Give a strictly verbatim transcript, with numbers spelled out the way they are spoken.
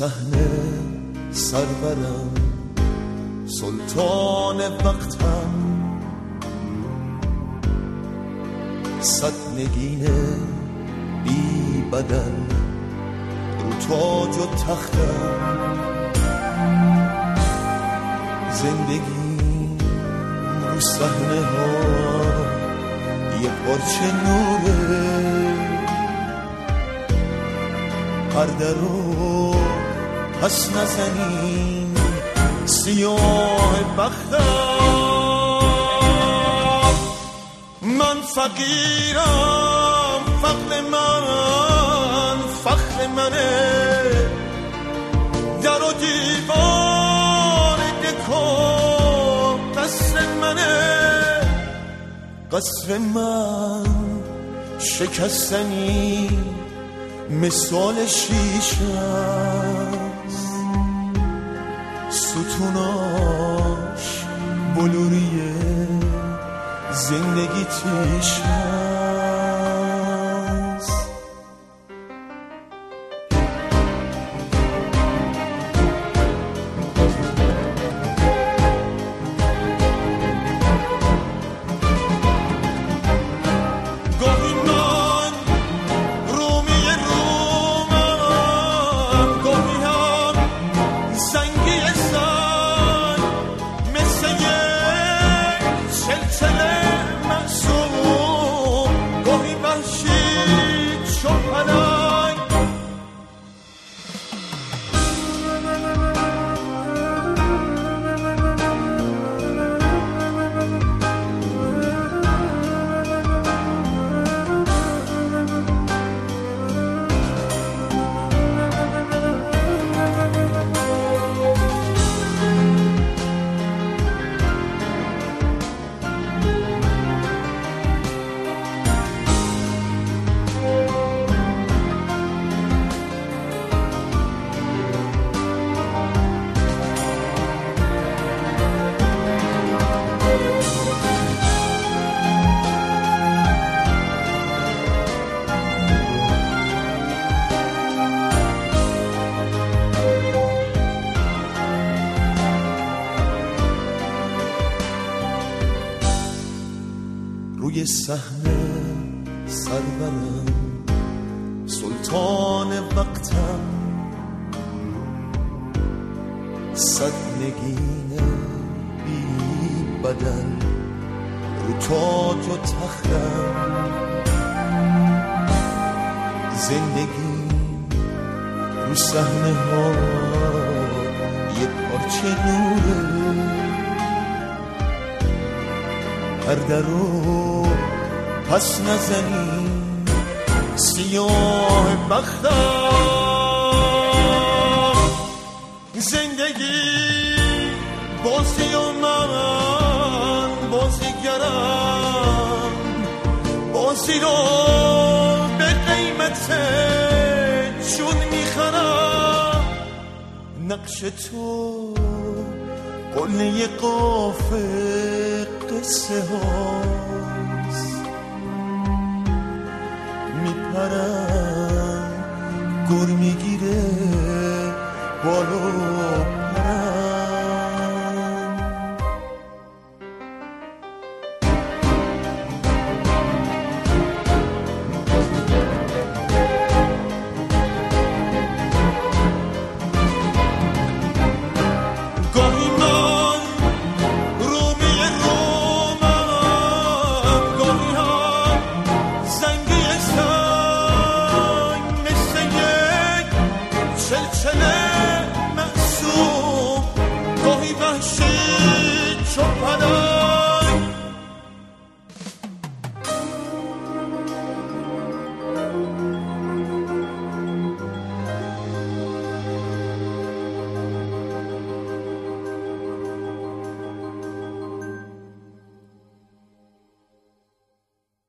صحنه سرورم، سلطان وقتم، صد نگینه بی بدل رو تاج و تختم. زندگی رو صحنه ها یه پارچه نوره، پرده رو پس نزنین سیاه بختم. من فقیرم، فقر من فخر منه، در و دیوار دکان قصر منه. قصر من شکستنی مثال شیشه است، ستوناش بلوریه، زندگی تیشه است. روی صحنه سرورم، سلطان وقتم، صد نگینه بی بدل رو تاج و تختم. زندگی رو صحنه ها یه پارچه نوره، پرده رو پس نزنین سیاه بختم. زندگی بازی و من بازیگرم، بازی رو به قیمت جون میخرم. نقش تو قله قافه قصه هاست، میپرم گر میگیره بالو پرم. چلچله